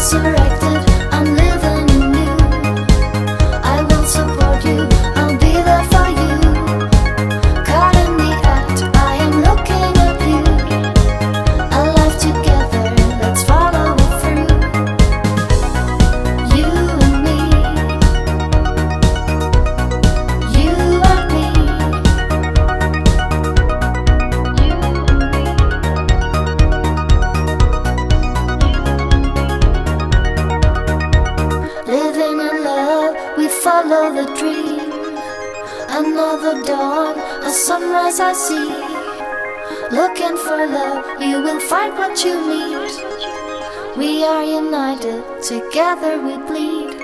resurrected, I'm living in you. I will support you, I'll be there for you. Caught in the act, I am looking at you. Alive together, let's follow it through. You and me, you and me, you and me. Living in love, we follow the dream. Another dawn, a sunrise I see. Looking for love, you will find what you need. We are united, together we bleed.